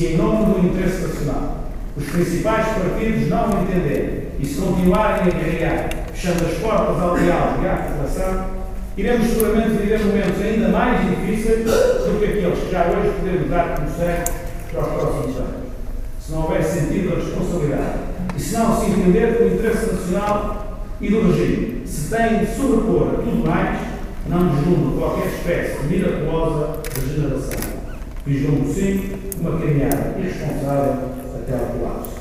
Se em nome do interesse nacional os principais partidos não o entenderem e se continuarem a guerrear, fechando as portas ao diálogo e à cooperação, iremos seguramente viver momentos ainda mais difíceis do que aqueles que já hoje podemos dar como certo para os próximos anos. Se não houver sentido da responsabilidade e se não se entender que o interesse nacional e do regime se tem de sobrepor a tudo mais, não vislumbro qualquer espécie de miraculosa regeneração. Vislumbro sim uma caminhada irresponsável até ao colapso.